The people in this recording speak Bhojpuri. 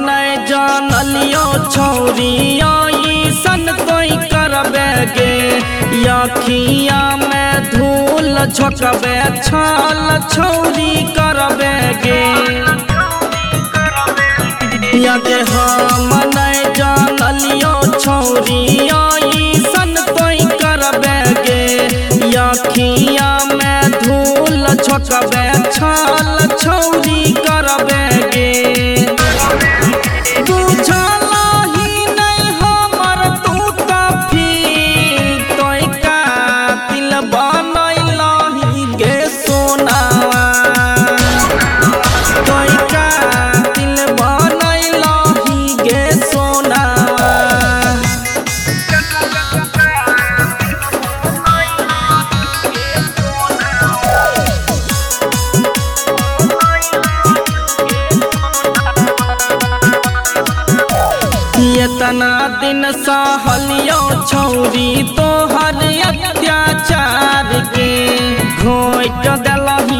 नहीं जानलियो छौरी सन कोई करबे गे अखिया में धूल झोंकबे छाल छौरी करबे गे यदि हम नहीं जानलियो छौरी सन कोई करबे गे अखिया में धूल झोंकबे छाल छौरी करबे गे इतना दिन सहलियो छौरी तोहर अत्याचार के घोट दिलही